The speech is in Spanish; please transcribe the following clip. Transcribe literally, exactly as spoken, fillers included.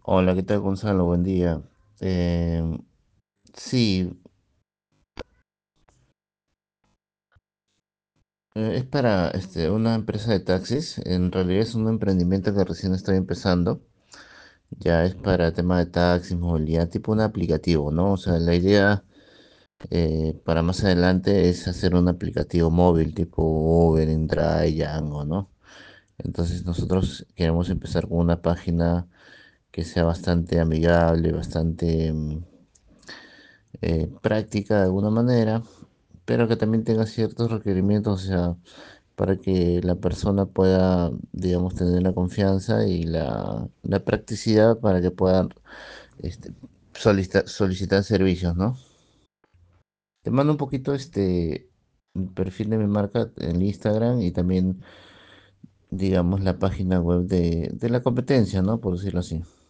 Hola, ¿qué tal, Gonzalo? Buen día. Eh, sí, eh, es para este, una empresa de taxis. En realidad es un emprendimiento que recién estoy empezando. Ya es para tema de taxis, movilidad, tipo un aplicativo, ¿no? O sea, la idea eh, para más adelante es hacer un aplicativo móvil tipo Uber, InDrive, Django, ¿no? Entonces nosotros queremos empezar con una página que sea bastante amigable, bastante mm, eh, práctica de alguna manera, pero que también tenga ciertos requerimientos, o sea, para que la persona pueda, digamos, tener la confianza y la, la practicidad para que puedan este, solicitar, solicitar servicios, ¿no? Te mando un poquito este el perfil de mi marca en Instagram y también, digamos, la página web de, de la competencia, ¿no? Por decirlo así.